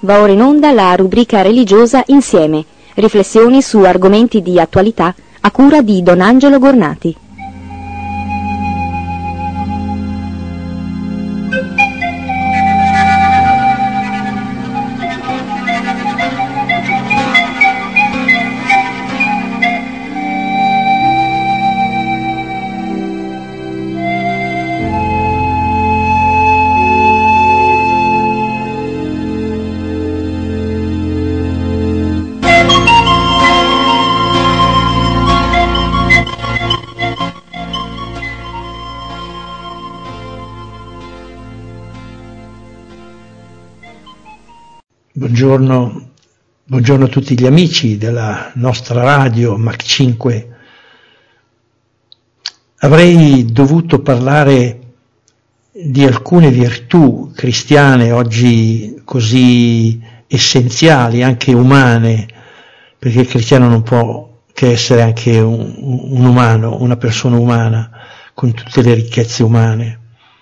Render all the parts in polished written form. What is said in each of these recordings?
Va ora in onda la rubrica religiosa Insieme, riflessioni su argomenti di attualità a cura di Don Angelo Gornati. Buongiorno a tutti gli amici della nostra radio Mach 5. Avrei dovuto parlare di alcune virtù cristiane oggi così essenziali, anche umane, perché il cristiano non può che essere anche un umano, una persona umana, con tutte le ricchezze umane,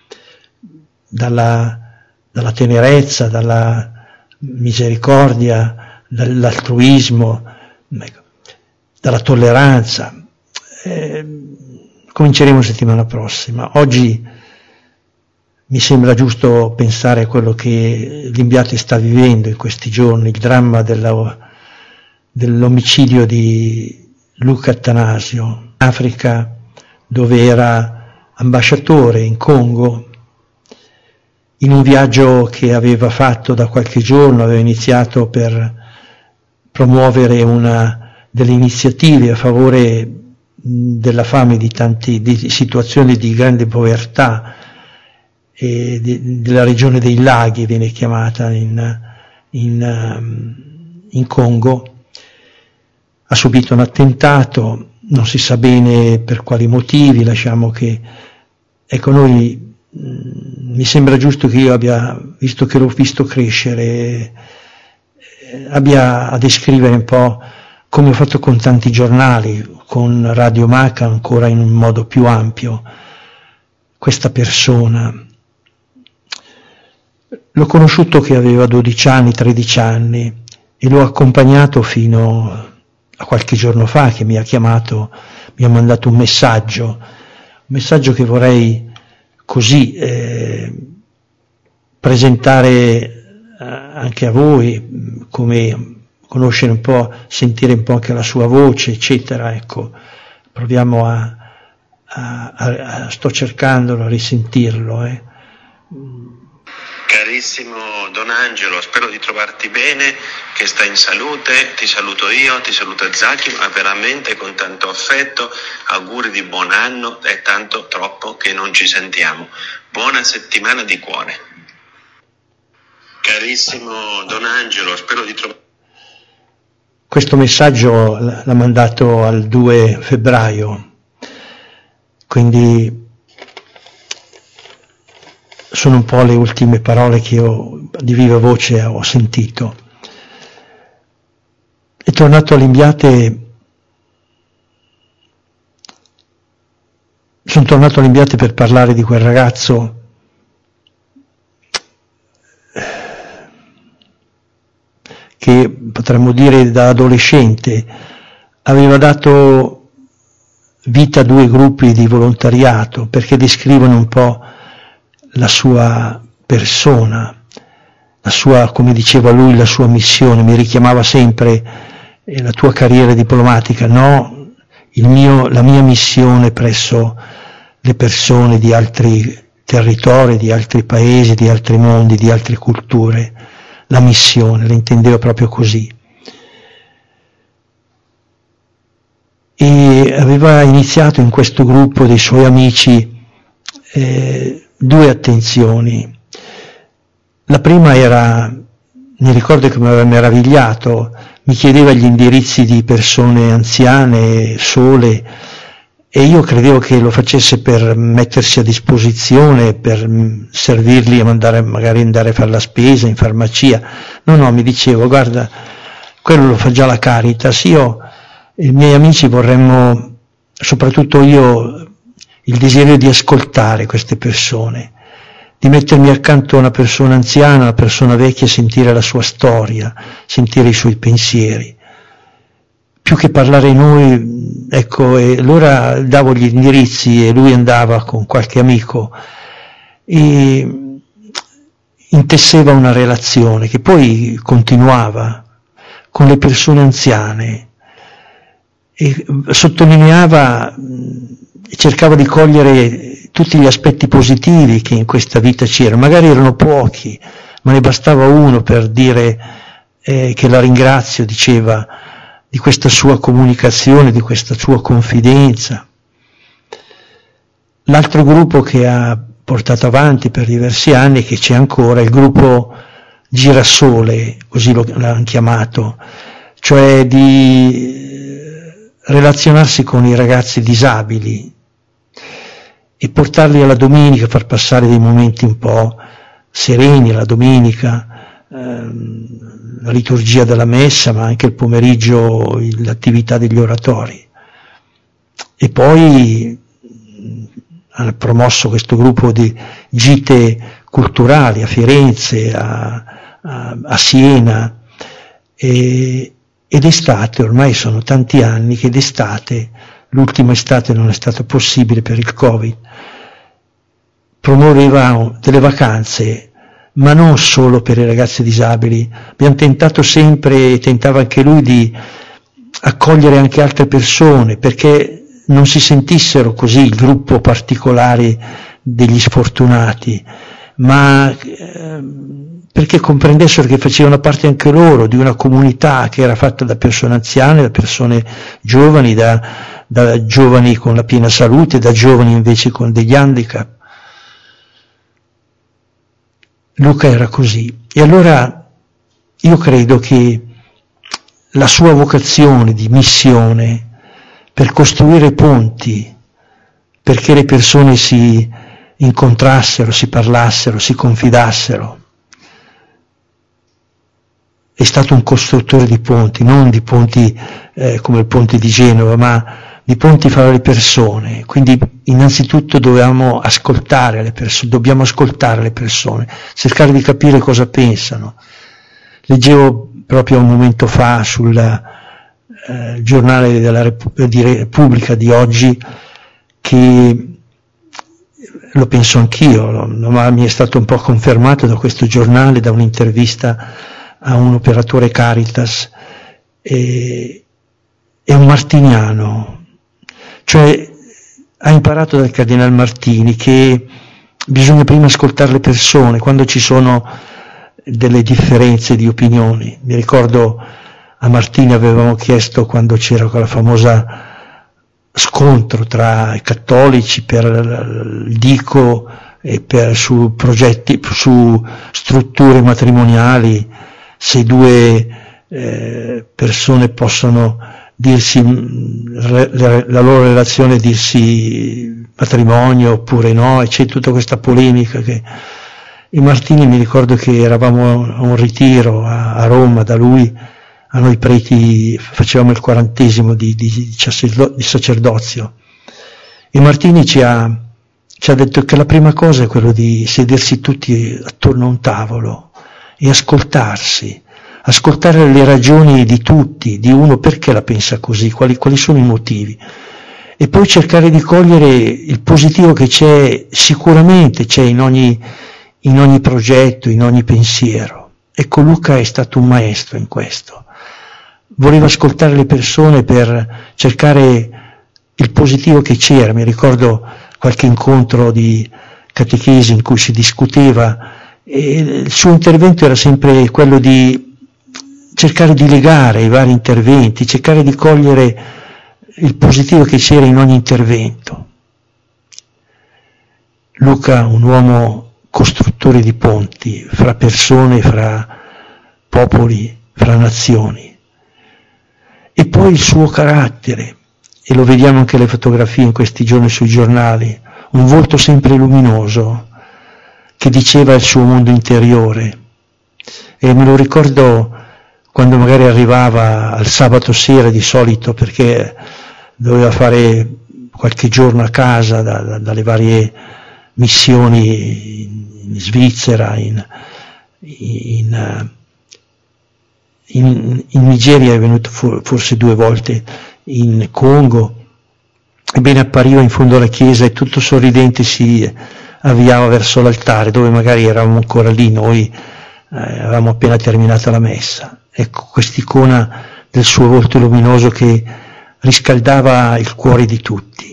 dalla tenerezza, dalla misericordia, dall'altruismo, dalla tolleranza. Cominceremo settimana prossima. Oggi mi sembra giusto pensare a quello che l'Imbiate sta vivendo in questi giorni, il dramma dell'omicidio di Luca Attanasio, in Africa, dove era ambasciatore in Congo, in un viaggio che aveva fatto da qualche giorno. Aveva iniziato per promuovere una delle iniziative a favore della fame di situazioni di grande povertà e della regione dei laghi, viene chiamata in Congo. Ha subito un attentato, non si sa bene per quali motivi, lasciamo che, ecco, noi mi sembra giusto che io abbia, visto che l'ho visto crescere, abbia a descrivere un po', come ho fatto con tanti giornali, con Radio Maca ancora in un modo più ampio, questa persona. L'ho conosciuto che aveva 12 anni, 13 anni, e l'ho accompagnato fino a qualche giorno fa, che mi ha chiamato, mi ha mandato un messaggio che vorrei così presentare anche a voi, come conoscere un po', sentire un po' anche la sua voce, eccetera. Ecco, proviamo sto cercandolo, a risentirlo. Carissimo Don Angelo, spero di trovarti bene, che stai in salute. Ti saluto io, ti saluta Zacchi, ma veramente con tanto affetto. Auguri di buon anno, è tanto troppo che non ci sentiamo. Buona settimana di cuore. Carissimo Don Angelo, spero di trovarti. Questo messaggio l'ha mandato al 2 febbraio, quindi sono un po' le ultime parole che io di viva voce ho sentito. È tornato all'Imbiate, sono tornato all'Imbiate per parlare di quel ragazzo che, potremmo dire da adolescente, aveva dato vita a 2 gruppi di volontariato, perché descrivono un po' la sua persona, la sua, come diceva lui, la sua missione. Mi richiamava sempre la tua carriera diplomatica, no, la mia missione presso le persone di altri territori, di altri paesi, di altri mondi, di altre culture. La missione, la intendeva proprio così. E aveva iniziato in questo gruppo dei suoi amici 2 attenzioni. La prima era, mi ricordo che mi aveva meravigliato, mi chiedeva gli indirizzi di persone anziane, sole, e io credevo che lo facesse per mettersi a disposizione, per servirli a magari andare a fare la spesa in farmacia. No, mi dicevo, guarda, quello lo fa già la Caritas. Io e i miei amici vorremmo, soprattutto io, il desiderio di ascoltare queste persone, di mettermi accanto a una persona anziana, una persona vecchia, e sentire la sua storia, sentire i suoi pensieri. Più che parlare noi, ecco, e allora davo gli indirizzi e lui andava con qualche amico e intesseva una relazione che poi continuava con le persone anziane e sottolineava, cercava di cogliere tutti gli aspetti positivi che in questa vita c'erano, magari erano pochi, ma ne bastava uno per dire che la ringrazio, diceva, di questa sua comunicazione, di questa sua confidenza. L'altro gruppo che ha portato avanti per diversi anni, che c'è ancora, il gruppo Girasole, così l'hanno chiamato, cioè di relazionarsi con i ragazzi disabili e portarli alla domenica, far passare dei momenti un po' sereni la domenica, la liturgia della messa, ma anche il pomeriggio l'attività degli oratori. E poi hanno promosso questo gruppo di gite culturali a Firenze, a Siena, ed estate, ormai sono tanti anni che d'estate, l'ultima estate non è stato possibile per il Covid, promuoveva delle vacanze, ma non solo per i ragazzi disabili. Abbiamo tentato sempre, e tentava anche lui, di accogliere anche altre persone, perché non si sentissero così il gruppo particolare degli sfortunati, ma perché comprendessero che facevano parte anche loro di una comunità che era fatta da persone anziane, da persone giovani, da giovani con la piena salute, da giovani invece con degli handicap. Luca era così, e allora io credo che la sua vocazione di missione per costruire ponti, perché le persone si incontrassero, si parlassero, si confidassero, è stato un costruttore di ponti, non di ponti come il ponte di Genova, ma di ponti fra le persone. Quindi innanzitutto dobbiamo ascoltare le persone, cercare di capire cosa pensano. Leggevo proprio un momento fa sul giornale della Repubblica di oggi, che lo penso anch'io, ma mi è stato un po' confermato da questo giornale, da un'intervista a un operatore Caritas, è un martiniano, cioè ha imparato dal Cardinal Martini che bisogna prima ascoltare le persone quando ci sono delle differenze di opinioni. Mi ricordo a Martini avevamo chiesto, quando c'era quella famosa scontro tra i cattolici per il dico e su progetti, su strutture matrimoniali, se due persone possono dirsi la loro relazione, dirsi matrimonio oppure no, e c'è tutta questa polemica e Martini, mi ricordo che eravamo a un ritiro a Roma da lui, a noi preti facevamo il 40° di sacerdozio, e Martini ci ha detto che la prima cosa è quello di sedersi tutti attorno a un tavolo e ascoltare le ragioni di tutti, di uno perché la pensa così, quali sono i motivi, e poi cercare di cogliere il positivo che c'è, sicuramente c'è in ogni progetto, in ogni pensiero. Ecco, Luca è stato un maestro in questo. Voleva ascoltare le persone per cercare il positivo che c'era. Mi ricordo qualche incontro di catechesi in cui si discuteva, e il suo intervento era sempre quello di cercare di legare i vari interventi, cercare di cogliere il positivo che c'era in ogni intervento. Luca, un uomo costruttore di ponti fra persone, fra popoli, fra nazioni. E poi il suo carattere, e lo vediamo anche le fotografie in questi giorni sui giornali, un volto sempre luminoso che diceva il suo mondo interiore. E me lo ricordo quando magari arrivava al sabato sera, di solito, perché doveva fare qualche giorno a casa dalle varie missioni in Svizzera, in Nigeria è venuto forse 2 volte, in Congo. Ebbene, appariva in fondo alla chiesa e tutto sorridente si avviava verso l'altare, dove magari eravamo ancora lì, noi avevamo appena terminato la messa. Ecco, quest'icona del suo volto luminoso che riscaldava il cuore di tutti.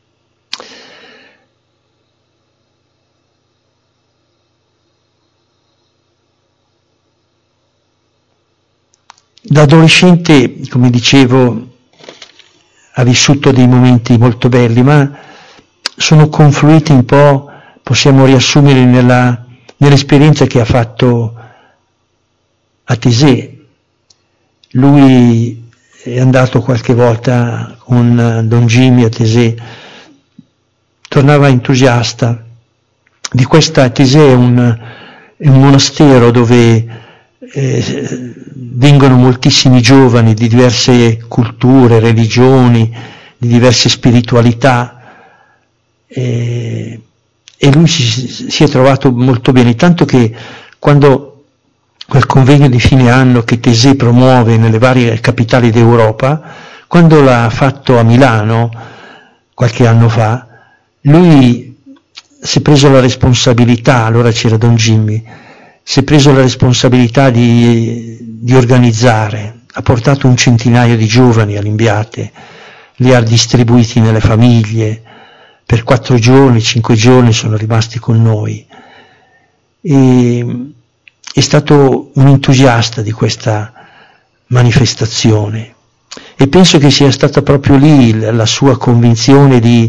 Da adolescente, come dicevo, ha vissuto dei momenti molto belli, ma sono confluiti un po', possiamo riassumere nell'esperienza che ha fatto a Taizé. Lui è andato qualche volta con Don Jimmy a Taizé, tornava entusiasta di questa. Taizé è un monastero dove vengono moltissimi giovani di diverse culture, religioni, di diverse spiritualità, e lui si è trovato molto bene, tanto che quando quel convegno di fine anno che Taizé promuove nelle varie capitali d'Europa, quando l'ha fatto a Milano qualche anno fa, lui si è preso la responsabilità, allora c'era Don Jimmy, si è preso la responsabilità di organizzare, ha portato un centinaio di giovani all'Imbiate, li ha distribuiti nelle famiglie, per 4 giorni, 5 giorni sono rimasti con noi. E è stato un entusiasta di questa manifestazione e penso che sia stata proprio lì la sua convinzione di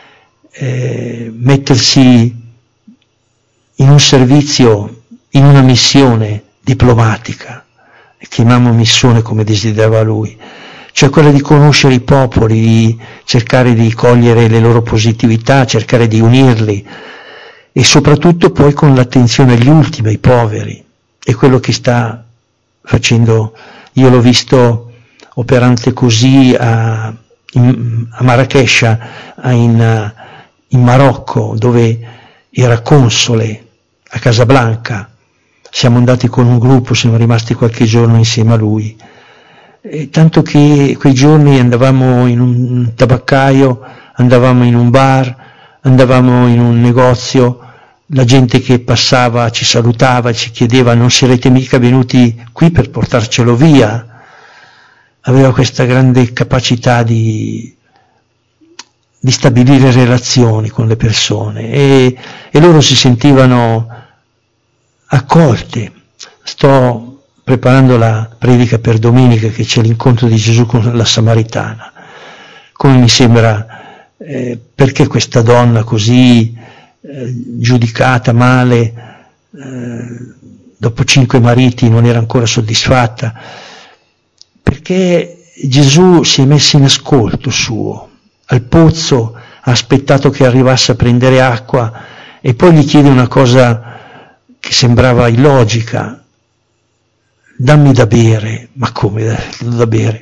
mettersi in un servizio, in una missione diplomatica, chiamiamo missione come desiderava lui, cioè quella di conoscere i popoli, di cercare di cogliere le loro positività, cercare di unirli e soprattutto poi con l'attenzione agli ultimi, ai poveri. È quello che sta facendo, io l'ho visto operante così a Marrakech, in Marocco, dove era console a Casablanca. Siamo andati con un gruppo, siamo rimasti qualche giorno insieme a lui, e tanto che quei giorni andavamo in un tabaccaio, andavamo in un bar, andavamo in un negozio, la gente che passava ci salutava, ci chiedeva: non sarete mica venuti qui per portarcelo via? Aveva questa grande capacità di stabilire relazioni con le persone e loro si sentivano accolte. Sto preparando la predica per domenica, che c'è l'incontro di Gesù con la Samaritana. Come mi sembra, perché questa donna così giudicata male, dopo 5 mariti non era ancora soddisfatta? Perché Gesù si è messo in ascolto suo, al pozzo, ha aspettato che arrivasse a prendere acqua e poi gli chiede una cosa che sembrava illogica: dammi da bere. Ma come da bere?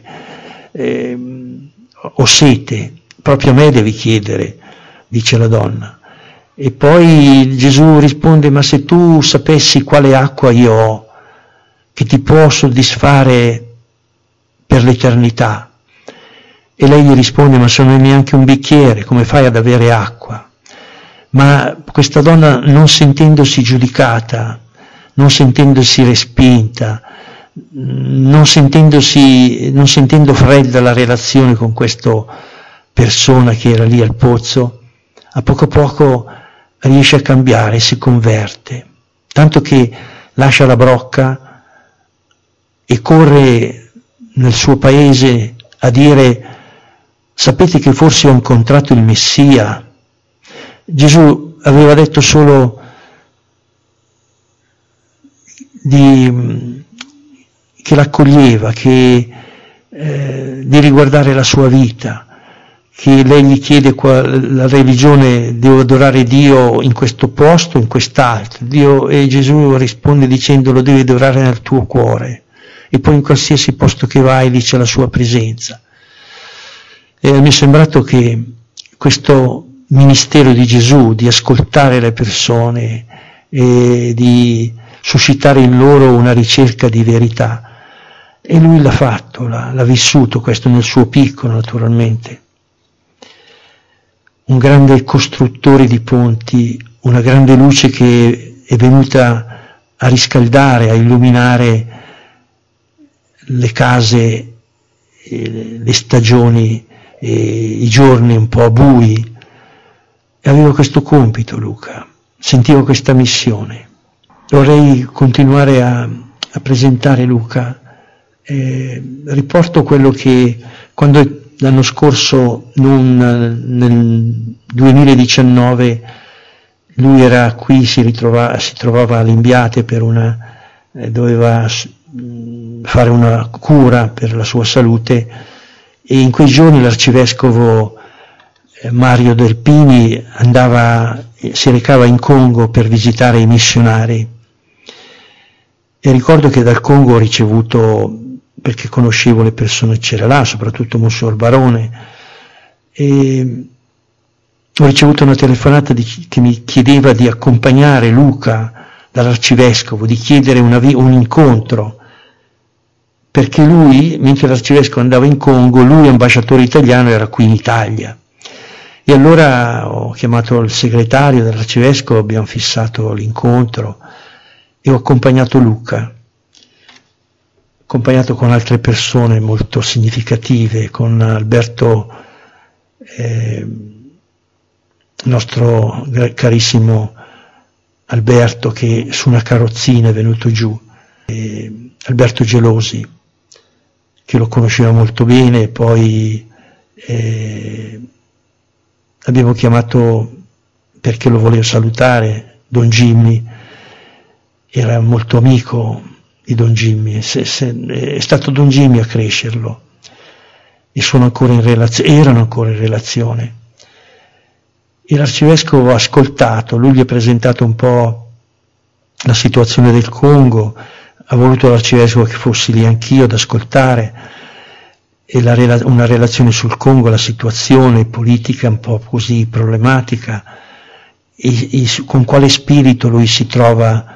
Ho sete, proprio a me devi chiedere, dice la donna. E poi Gesù risponde: ma se tu sapessi quale acqua io ho, che ti può soddisfare per l'eternità. E lei gli risponde: ma se non hai neanche un bicchiere, come fai ad avere acqua? Ma questa donna, non sentendosi giudicata, non sentendosi respinta, non sentendo fredda la relazione con questa persona che era lì al pozzo, a poco riesce a cambiare, si converte, tanto che lascia la brocca e corre nel suo paese a dire: sapete che forse ho incontrato il Messia? Gesù aveva detto solo che l'accoglieva, di riguardare la sua vita, che lei gli chiede la religione: devo adorare Dio in questo posto, in quest'altro. E Gesù risponde dicendo: lo devi adorare nel tuo cuore, e poi in qualsiasi posto che vai lì c'è la sua presenza. E mi è sembrato che questo ministero di Gesù, di ascoltare le persone e di suscitare in loro una ricerca di verità. E lui l'ha fatto, l'ha vissuto questo nel suo piccolo, naturalmente. Un grande costruttore di ponti, una grande luce che è venuta a riscaldare, a illuminare le case, le stagioni, i giorni un po' bui. E aveva questo compito Luca, sentivo questa missione. Vorrei continuare a presentare Luca. Riporto quello che quando l'anno scorso, nel 2019, lui era qui, si trovava all'Imbiate doveva fare una cura per la sua salute, e in quei giorni l'arcivescovo Mario Delpini si recava in Congo per visitare i missionari. E ricordo che dal Congo ho ricevuto, perché conoscevo le persone che c'era là, soprattutto Monsignor Barone, e ho ricevuto una telefonata che mi chiedeva di accompagnare Luca dall'arcivescovo, di chiedere un incontro, perché lui, mentre l'arcivescovo andava in Congo, lui, ambasciatore italiano, era qui in Italia. E allora ho chiamato il segretario dell'arcivescovo, abbiamo fissato l'incontro e ho accompagnato Luca, accompagnato con altre persone molto significative, con Alberto, nostro carissimo Alberto, che su una carrozzina è venuto giù, Alberto Gelosi, che lo conosceva molto bene, e poi abbiamo chiamato, perché lo volevo salutare, Don Jimmy, era molto amico di Don Jimmy, è stato Don Jimmy a crescerlo, e erano ancora in relazione. E l'arcivescovo ha ascoltato, lui gli ha presentato un po' la situazione del Congo, ha voluto l'arcivescovo che fossi lì anch'io ad ascoltare, e una relazione sul Congo, la situazione politica un po' così problematica, e con quale spirito lui si trova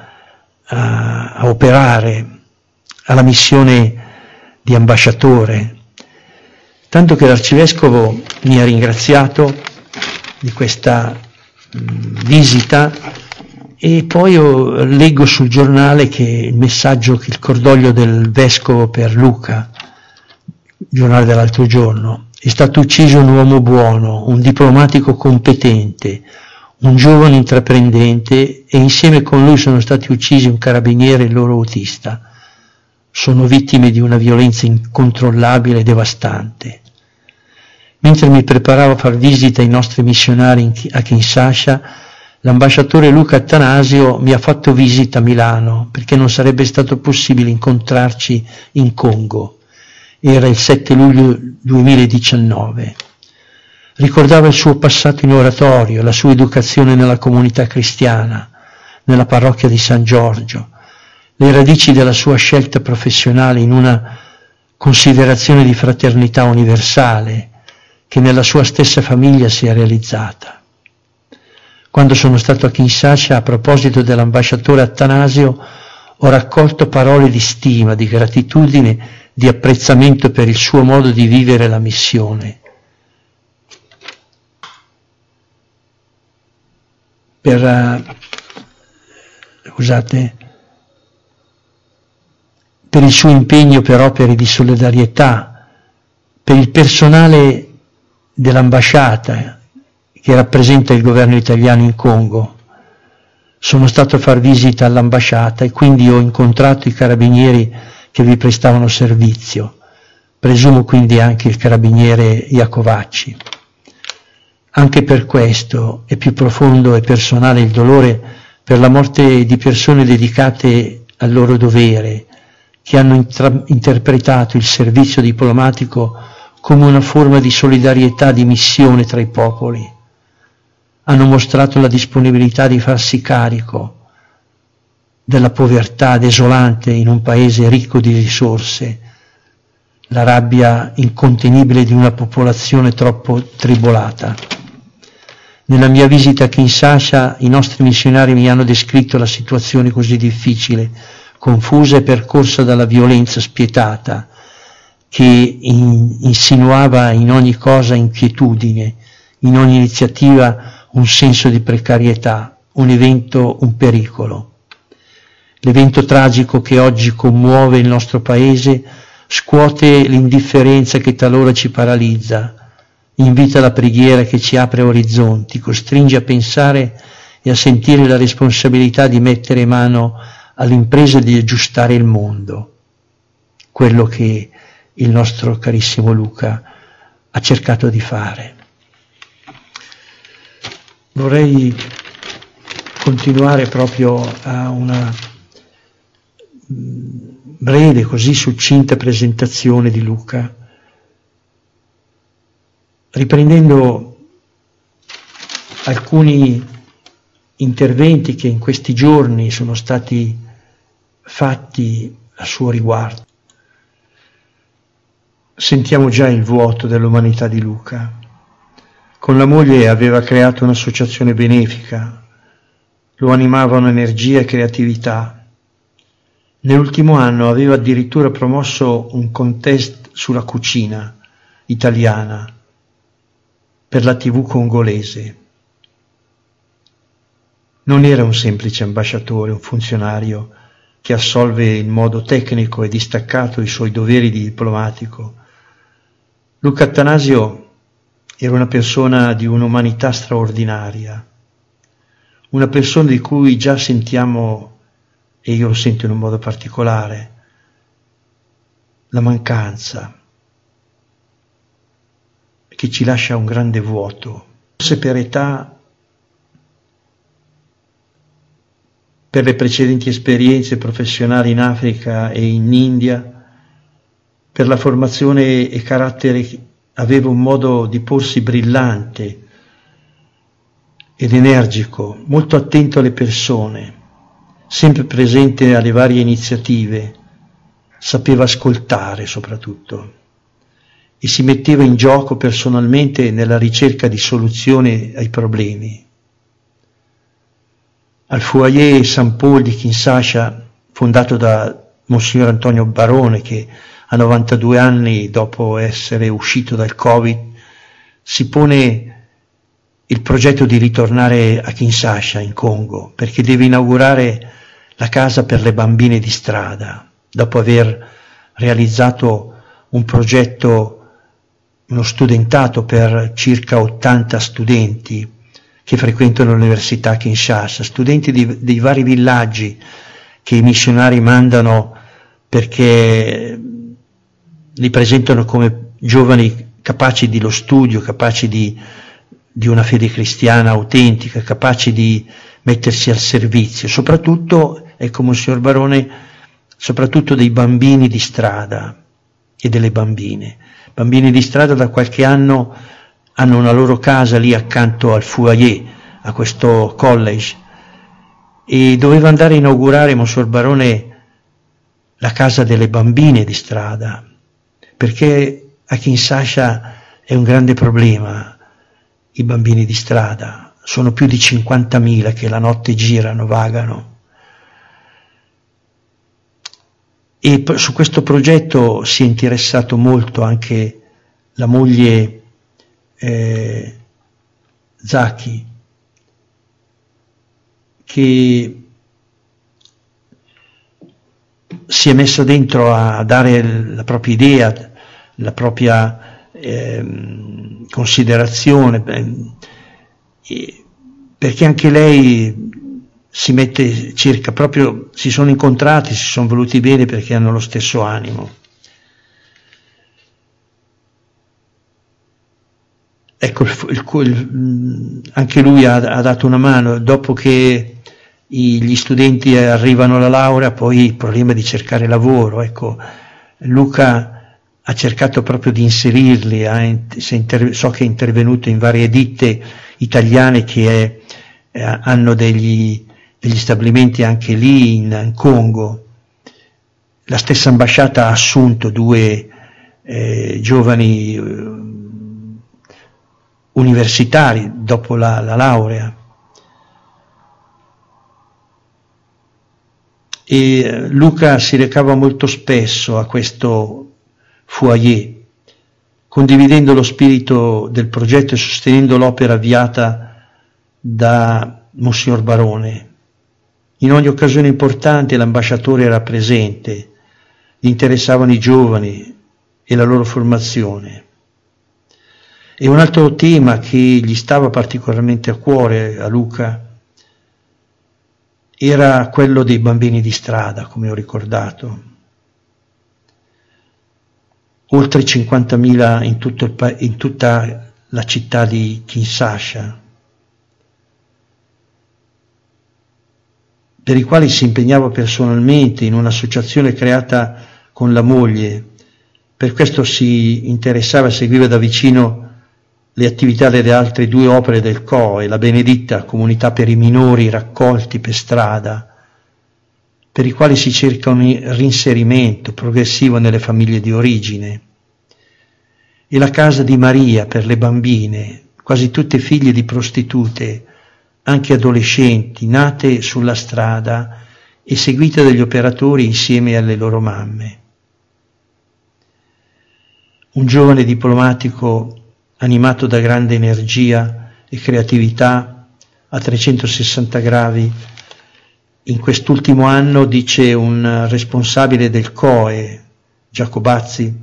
a operare alla missione di ambasciatore, tanto che l'arcivescovo mi ha ringraziato di questa visita. E poi leggo sul giornale che il messaggio, il cordoglio del vescovo per Luca, giornale dell'altro giorno: è stato ucciso un uomo buono, un diplomatico competente, un giovane intraprendente, e insieme con lui sono stati uccisi un carabiniere e il loro autista. Sono vittime di una violenza incontrollabile e devastante. Mentre mi preparavo a far visita ai nostri missionari a Kinshasa, l'ambasciatore Luca Attanasio mi ha fatto visita a Milano, perché non sarebbe stato possibile incontrarci in Congo. Era il 7 luglio 2019. Ricordava il suo passato in oratorio, la sua educazione nella comunità cristiana, nella parrocchia di San Giorgio, le radici della sua scelta professionale in una considerazione di fraternità universale che nella sua stessa famiglia si è realizzata. Quando sono stato a Kinshasa, a proposito dell'ambasciatore Attanasio, ho raccolto parole di stima, di gratitudine, di apprezzamento per il suo modo di vivere la missione. Per il suo impegno per opere di solidarietà, per il personale dell'ambasciata che rappresenta il governo italiano in Congo. Sono stato a far visita all'ambasciata e quindi ho incontrato i carabinieri che vi prestavano servizio, presumo quindi anche il carabiniere Iacovacci. Anche per questo è più profondo e personale il dolore per la morte di persone dedicate al loro dovere, che hanno interpretato il servizio diplomatico come una forma di solidarietà, di missione tra i popoli. Hanno mostrato la disponibilità di farsi carico della povertà desolante in un paese ricco di risorse, la rabbia incontenibile di una popolazione troppo tribolata. Nella mia visita a Kinshasa i nostri missionari mi hanno descritto la situazione così difficile, confusa e percorsa dalla violenza spietata, che insinuava in ogni cosa inquietudine, in ogni iniziativa un senso di precarietà, un evento, un pericolo. L'evento tragico che oggi commuove il nostro paese scuote l'indifferenza che talora ci paralizza, invita alla preghiera che ci apre orizzonti, costringe a pensare e a sentire la responsabilità di mettere mano all'impresa di aggiustare il mondo, quello che il nostro carissimo Luca ha cercato di fare. Vorrei continuare proprio a una breve, così succinta presentazione di Luca, riprendendo alcuni interventi che in questi giorni sono stati fatti a suo riguardo. Sentiamo già il vuoto dell'umanità di Luca. Con la moglie aveva creato un'associazione benefica, lo animavano energia e creatività. Nell'ultimo anno aveva addirittura promosso un contest sulla cucina italiana per la TV congolese. Non era un semplice ambasciatore, un funzionario che assolve in modo tecnico e distaccato i suoi doveri di diplomatico. Luca Attanasio era una persona di un'umanità straordinaria, una persona di cui già sentiamo, e io lo sento in un modo particolare, la mancanza, che ci lascia un grande vuoto, forse per età, per le precedenti esperienze professionali in Africa e in India, per la formazione e carattere. Aveva un modo di porsi brillante ed energico, molto attento alle persone, sempre presente alle varie iniziative, sapeva ascoltare soprattutto e si metteva in gioco personalmente nella ricerca di soluzioni ai problemi. Al Foyer St. Paul di Kinshasa, fondato da Monsignor Antonio Barone, che a 92 anni dopo essere uscito dal Covid, si pone il progetto di ritornare a Kinshasa, in Congo, perché deve inaugurare la casa per le bambine di strada, dopo aver realizzato un progetto, uno studentato per circa 80 studenti che frequentano l'università a Kinshasa, studenti dei vari villaggi che i missionari mandano perché li presentano come giovani capaci dello studio, capaci di una fede cristiana autentica, capaci di mettersi al servizio, soprattutto, ecco Monsignor Barone, soprattutto dei bambini di strada e delle bambine. Bambini di strada da qualche anno hanno una loro casa lì accanto al Foyer, a questo college, e doveva andare a inaugurare Monsignor Barone la casa delle bambine di strada, perché a Kinshasa è un grande problema i bambini di strada, sono più di 50.000 che la notte girano, vagano. E su questo progetto si è interessato molto anche la moglie Zaki, che si è messa dentro a dare la propria idea, la propria considerazione, perché anche lei si mette circa, proprio si sono incontrati, si sono voluti bene perché hanno lo stesso animo. Ecco, anche lui ha dato una mano, dopo che gli studenti arrivano alla laurea, poi il problema di cercare lavoro, ecco, Luca ha cercato proprio di inserirli, so che è intervenuto in varie ditte italiane che hanno degli stabilimenti anche lì in Congo. La stessa ambasciata ha assunto 2 giovani universitari dopo la laurea. E Luca si recava molto spesso a questo foyer, condividendo lo spirito del progetto e sostenendo l'opera avviata da Monsignor Barone. In ogni occasione importante l'ambasciatore era presente, gli interessavano i giovani e la loro formazione. E un altro tema che gli stava particolarmente a cuore a Luca era quello dei bambini di strada, come ho ricordato. Oltre 50.000 in tutta la città di Kinshasa, per i quali si impegnava personalmente in un'associazione creata con la moglie. Per questo si interessava e seguiva da vicino le attività delle altre 2 opere del COE, la Benedetta, comunità per i minori raccolti per strada, per i quali si cerca un reinserimento progressivo nelle famiglie di origine, e la Casa di Maria per le bambine, quasi tutte figlie di prostitute, anche adolescenti, nate sulla strada e seguite dagli operatori insieme alle loro mamme. Un giovane diplomatico animato da grande energia e creatività a 360 gradi. In quest'ultimo anno, dice un responsabile del COE, Giacobazzi,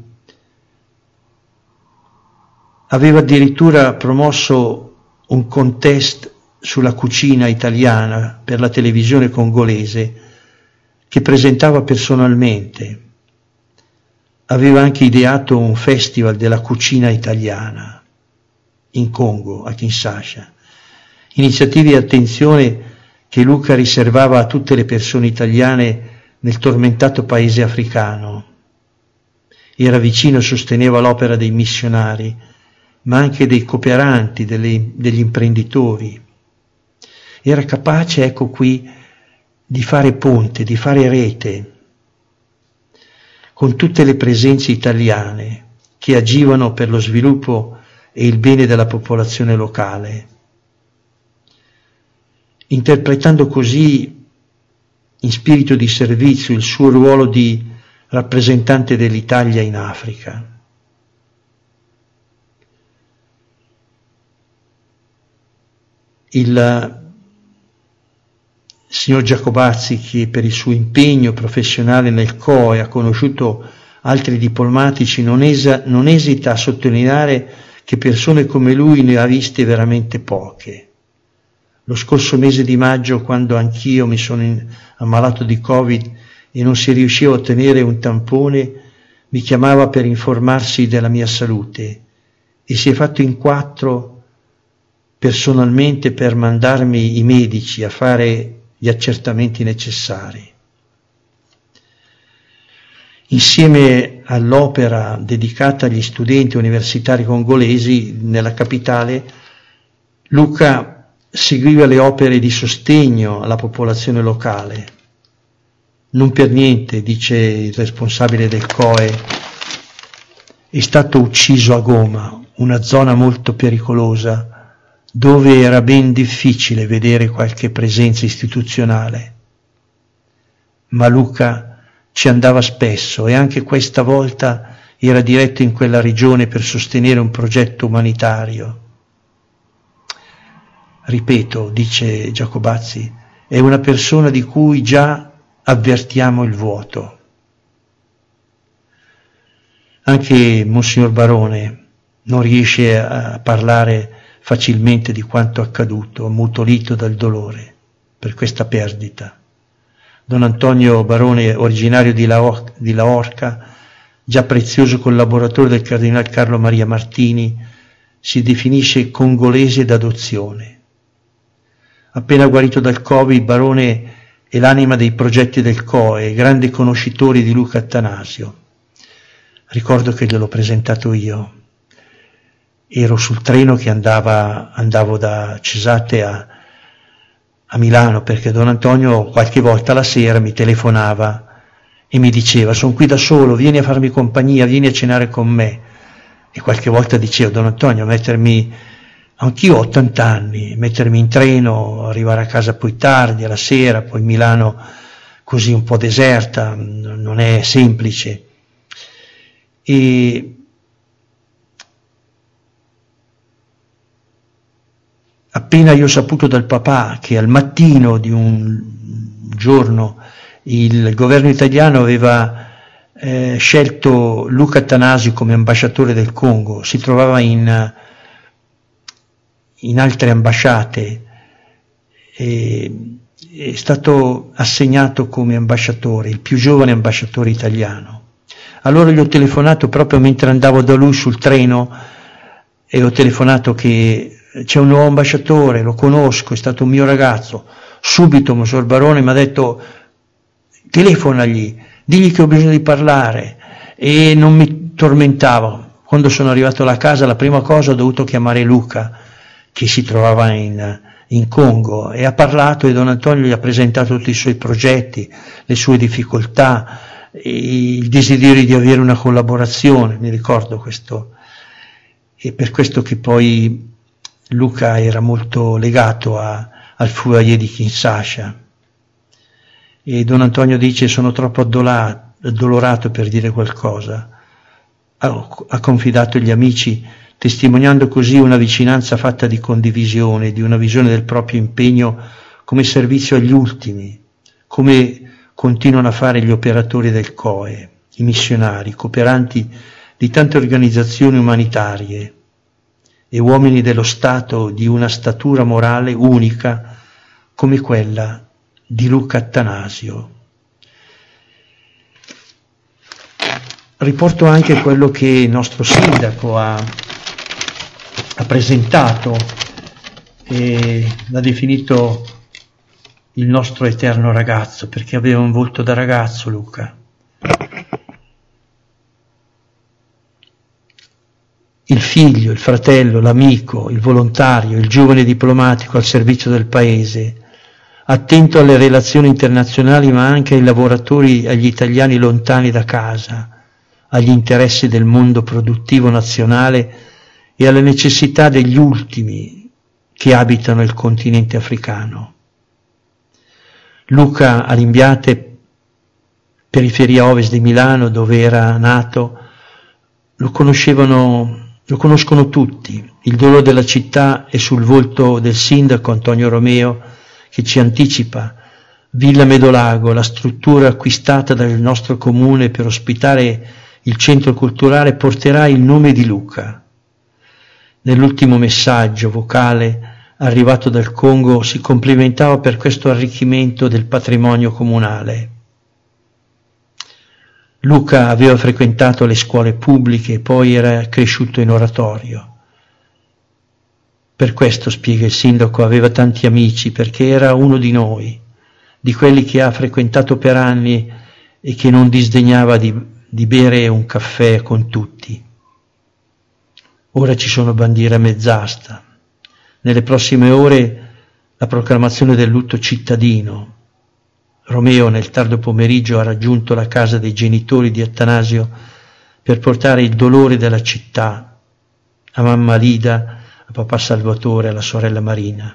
aveva addirittura promosso un contest sulla cucina italiana per la televisione congolese che presentava personalmente. Aveva anche ideato un festival della cucina italiana in Congo, a Kinshasa. Iniziative e attenzione che Luca riservava a tutte le persone italiane nel tormentato paese africano. Era vicino e sosteneva l'opera dei missionari, ma anche dei cooperanti, degli imprenditori. Era capace, ecco qui, di fare ponte, di fare rete con tutte le presenze italiane che agivano per lo sviluppo e il bene della popolazione locale, interpretando così in spirito di servizio il suo ruolo di rappresentante dell'Italia in Africa. Il signor Giacobazzi, che per il suo impegno professionale nel COE ha conosciuto altri diplomatici, non esita a sottolineare che persone come lui ne ha viste veramente poche. Lo scorso mese di maggio, quando anch'io mi sono ammalato di Covid e non si riusciva a ottenere un tampone, mi chiamava per informarsi della mia salute e si è fatto in 4 personalmente per mandarmi i medici a fare gli accertamenti necessari. Insieme all'opera dedicata agli studenti universitari congolesi nella capitale, Luca seguiva le opere di sostegno alla popolazione locale. Non per niente, dice il responsabile del COE, è stato ucciso a Goma, una zona molto pericolosa, dove era ben difficile vedere qualche presenza istituzionale. Ma Luca ci andava spesso e anche questa volta era diretto in quella regione per sostenere un progetto umanitario. Ripeto, dice Giacobazzi, è una persona di cui già avvertiamo il vuoto. Anche Monsignor Barone non riesce a parlare facilmente di quanto accaduto, ammutolito dal dolore per questa perdita. Don Antonio Barone, originario di Laorca, già prezioso collaboratore del Cardinal Carlo Maria Martini, si definisce congolese d'adozione. Appena guarito dal Covid, Barone è l'anima dei progetti del COE, grande conoscitore di Luca Attanasio. Ricordo che gliel'ho presentato io. Ero sul treno che andavo da Cesate a Milano, perché Don Antonio qualche volta la sera mi telefonava e mi diceva: sono qui da solo, vieni a farmi compagnia, vieni a cenare con me. E qualche volta dicevo: Don Antonio, mettermi anch'io ho 80 anni, mettermi in treno, arrivare a casa poi tardi, alla sera, poi Milano così un po' deserta, non è semplice. E appena io ho saputo dal papà che al mattino di un giorno il governo italiano aveva scelto Luca Attanasio come ambasciatore del Congo, si trovava in altre ambasciate, è stato assegnato come ambasciatore, il più giovane ambasciatore italiano. Allora gli ho telefonato proprio mentre andavo da lui sul treno e ho telefonato che c'è un nuovo ambasciatore, lo conosco, è stato un mio ragazzo. Subito Monsignor Barone mi ha detto: telefonagli, digli che ho bisogno di parlare, e non mi tormentavo. Quando sono arrivato alla casa la prima cosa ho dovuto chiamare Luca, che si trovava in Congo, e ha parlato, e Don Antonio gli ha presentato tutti i suoi progetti, le sue difficoltà, il desiderio di avere una collaborazione, mi ricordo questo, e per questo che poi Luca era molto legato al Foyer di Kinshasa. E Don Antonio dice: sono troppo addolorato per dire qualcosa. Ha confidato gli amici, testimoniando così una vicinanza fatta di condivisione, di una visione del proprio impegno come servizio agli ultimi, come continuano a fare gli operatori del COE, i missionari, cooperanti di tante organizzazioni umanitarie e uomini dello Stato di una statura morale unica come quella di Luca Attanasio. Riporto anche quello che il nostro sindaco ha presentato e l'ha definito il nostro eterno ragazzo, perché aveva un volto da ragazzo Luca. Il figlio, il fratello, l'amico, il volontario, il giovane diplomatico al servizio del paese, attento alle relazioni internazionali ma anche ai lavoratori, agli italiani lontani da casa, agli interessi del mondo produttivo nazionale e alle necessità degli ultimi che abitano il continente africano. Luca a Limbiate, periferia ovest di Milano, dove era nato, lo conoscono tutti. Il dolore della città è sul volto del sindaco Antonio Romeo, che ci anticipa: Villa Medolago, la struttura acquistata dal nostro comune per ospitare il centro culturale, porterà il nome di Luca. Nell'ultimo messaggio vocale arrivato dal Congo si complimentava per questo arricchimento del patrimonio comunale. Luca aveva frequentato le scuole pubbliche e poi era cresciuto in oratorio. Per questo, spiega il sindaco, aveva tanti amici, perché era uno di noi, di quelli che ha frequentato per anni e che non disdegnava di bere un caffè con tutti. Ora ci sono bandiere a mezz'asta. Nelle prossime ore la proclamazione del lutto cittadino. Romeo nel tardo pomeriggio ha raggiunto la casa dei genitori di Attanasio per portare il dolore della città a mamma Lida, a papà Salvatore, alla sorella Marina.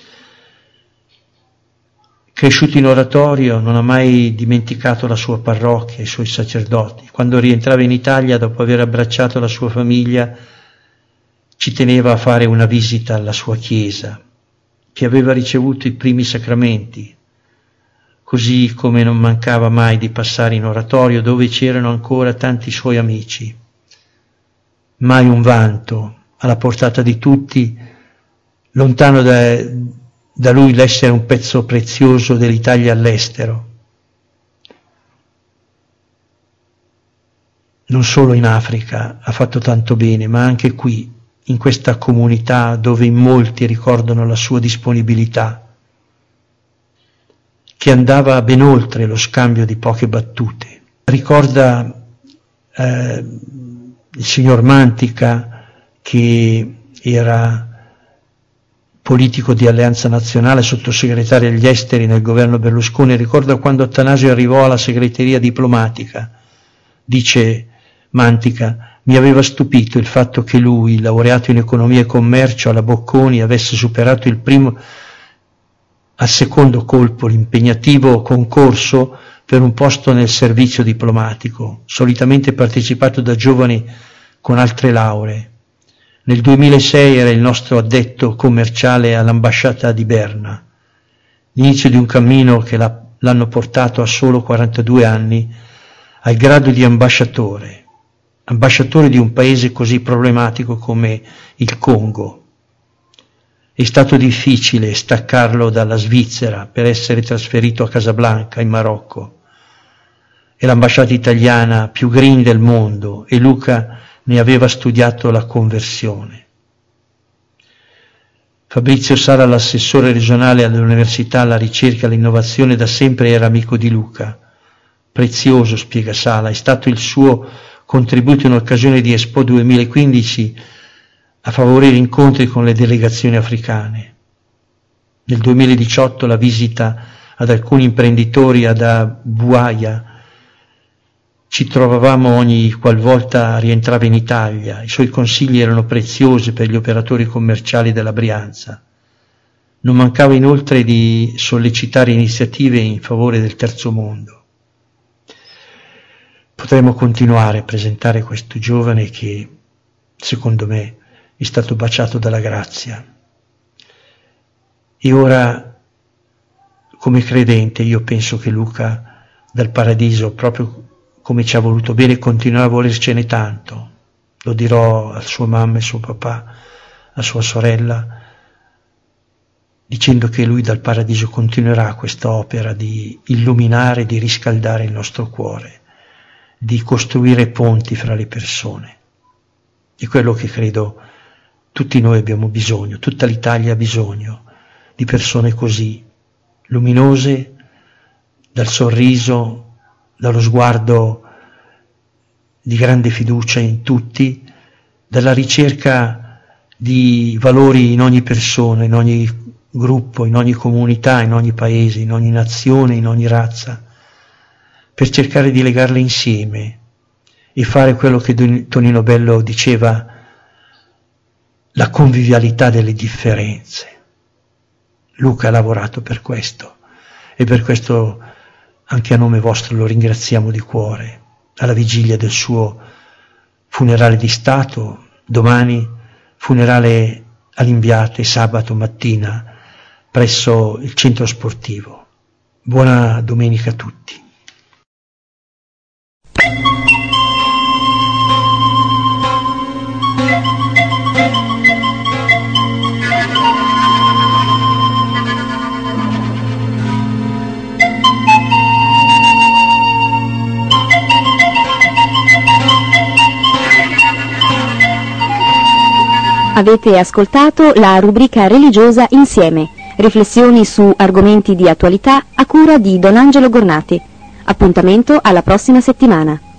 Cresciuto in oratorio, non ha mai dimenticato la sua parrocchia, i suoi sacerdoti. Quando rientrava in Italia, dopo aver abbracciato la sua famiglia, ci teneva a fare una visita alla sua chiesa, che aveva ricevuto i primi sacramenti, così come non mancava mai di passare in oratorio, dove c'erano ancora tanti suoi amici. Mai un vanto, alla portata di tutti, lontano da lui l'essere un pezzo prezioso dell'Italia all'estero. Non solo in Africa ha fatto tanto bene, ma anche qui, in questa comunità dove in molti ricordano la sua disponibilità, che andava ben oltre lo scambio di poche battute. Ricorda il signor Mantica, che era politico di Alleanza Nazionale, sottosegretario agli esteri nel governo Berlusconi. Ricorda quando Attanasio arrivò alla segreteria diplomatica, dice Mantica: Mi aveva stupito il fatto che lui, laureato in economia e commercio alla Bocconi, avesse superato al secondo colpo l'impegnativo concorso per un posto nel servizio diplomatico, solitamente partecipato da giovani con altre lauree. Nel 2006 era il nostro addetto commerciale all'ambasciata di Berna, l'inizio di un cammino che l'hanno portato a solo 42 anni al grado di ambasciatore di un paese così problematico come il Congo. È stato difficile staccarlo dalla Svizzera per essere trasferito a Casablanca, in Marocco. È l'ambasciata italiana più green del mondo e Luca ne aveva studiato la conversione. Fabrizio Sala, l'assessore regionale all'università, alla ricerca e all'innovazione, da sempre era amico di Luca. Prezioso, spiega Sala, è stato il suo contributo in occasione di Expo 2015 a favorire incontri con le delegazioni africane. Nel 2018 la visita ad alcuni imprenditori ad Abuaia. Ci trovavamo ogni qualvolta rientrava in Italia. I suoi consigli erano preziosi per gli operatori commerciali della Brianza. Non mancava inoltre di sollecitare iniziative in favore del terzo mondo. Potremmo continuare a presentare questo giovane che, secondo me, è stato baciato dalla grazia. E ora, come credente, io penso che Luca dal paradiso, proprio come ci ha voluto bene, continuerà a volercene tanto. Lo dirò a sua mamma e suo papà, a sua sorella, dicendo che lui dal paradiso continuerà questa opera di illuminare, di riscaldare il nostro cuore, di costruire ponti fra le persone. È quello che credo tutti noi abbiamo bisogno, tutta l'Italia ha bisogno di persone così, luminose, dal sorriso, dallo sguardo di grande fiducia in tutti, dalla ricerca di valori in ogni persona, in ogni gruppo, in ogni comunità, in ogni paese, in ogni nazione, in ogni razza, per cercare di legarle insieme e fare quello che Tonino Bello diceva, la convivialità delle differenze. Luca ha lavorato per questo e per questo anche a nome vostro lo ringraziamo di cuore. Alla vigilia del suo funerale di Stato, domani funerale all'Imbiate, sabato mattina presso il centro sportivo. Buona domenica a tutti. Avete ascoltato la rubrica religiosa Insieme, riflessioni su argomenti di attualità a cura di Don Angelo Gornati. Appuntamento alla prossima settimana.